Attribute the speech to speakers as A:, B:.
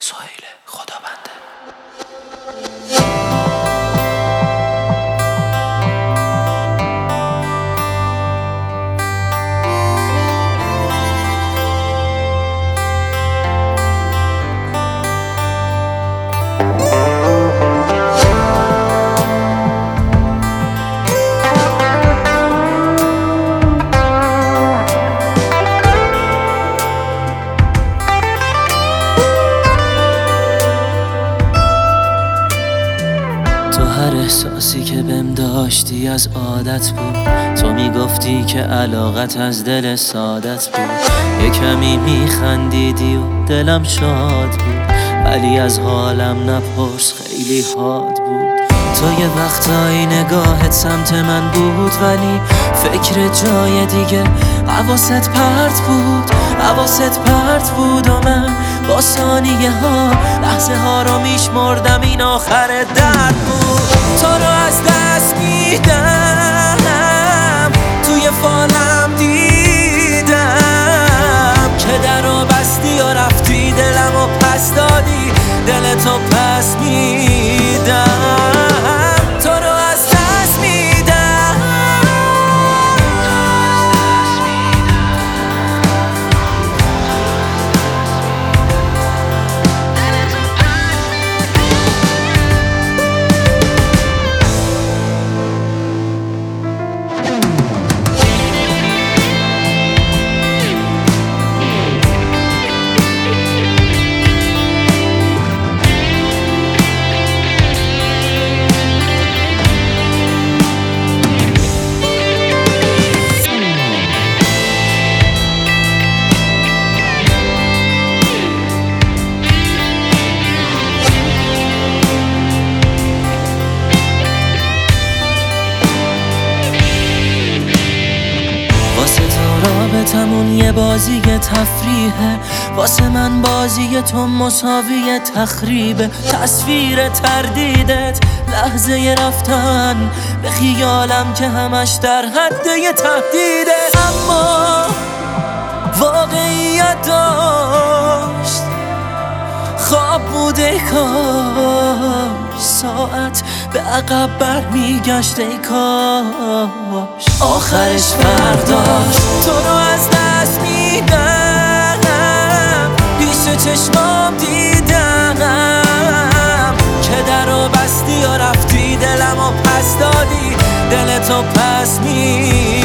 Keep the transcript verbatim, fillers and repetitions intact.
A: سهیل خدابنده. هر احساسی که بهم داشتی از عادت بود، تو میگفتی که علاقت از دل سادت بود. یه کمی میخندیدی و دلم شاد بود، ولی از حالم نپرس خیلی حاد بود. تو یه وقتایی نگاهت سمت من بود، ولی فکر جای دیگه حواست پرت بود، حواست پرت بود. و من با ثانیه ها لحظه ها رو میشمردم، این آخر درد بود. تو رو از دست میدم، توی فالم دیدم که در رو بستی و رفتی، دلم و پس دادی، دلتو پس میدم. تو رو از دست میدم، رابطمون یه بازی تفریحه، واسه من بازی تو مساوی تخریبه. تصویر تردیدت لحظه رفتن به خیالم که همش در حد یه تهدیده، اما واقعیت داشت خواب بوده. کاش ساعت به عقب برمیگشت، ای کاش آخرش فرداش. تو رو از دست میدم، پیش چشمام دیدم که در رو بستی و رفتی، دلم و پس دادی، دلتو پس میدم.